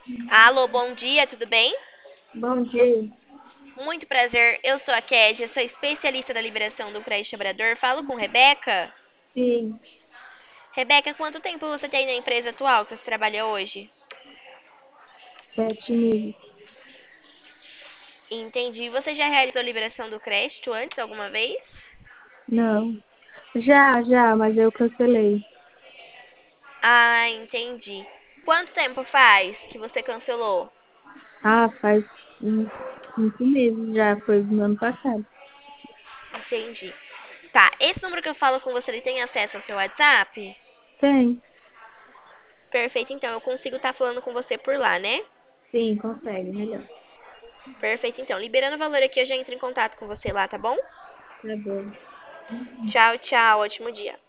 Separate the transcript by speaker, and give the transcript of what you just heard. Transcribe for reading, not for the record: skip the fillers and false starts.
Speaker 1: Alô, bom dia, tudo bem?
Speaker 2: Bom dia.
Speaker 1: Muito prazer, eu sou a Kédia, sou especialista da liberação do crédito cobrador. Falo com Rebeca.
Speaker 2: Sim,
Speaker 1: Rebeca, quanto tempo você tem na empresa atual que você trabalha hoje?
Speaker 2: 7 meses.
Speaker 1: Entendi. Você já realizou a liberação do crédito antes, alguma vez?
Speaker 2: Não. Já, mas eu cancelei.
Speaker 1: Ah, entendi. Quanto tempo faz que você cancelou?
Speaker 2: Faz uns 5 meses já, foi no ano passado.
Speaker 1: Entendi. Tá, esse número que eu falo com você, ele tem acesso ao seu WhatsApp?
Speaker 2: Tem.
Speaker 1: Perfeito, então eu consigo estar falando com você por lá, né?
Speaker 2: Sim, consegue, melhor.
Speaker 1: Perfeito, então. Liberando o valor aqui, eu já entro em contato com você lá, tá bom?
Speaker 2: Tá bom.
Speaker 1: Tchau, tchau. Ótimo dia.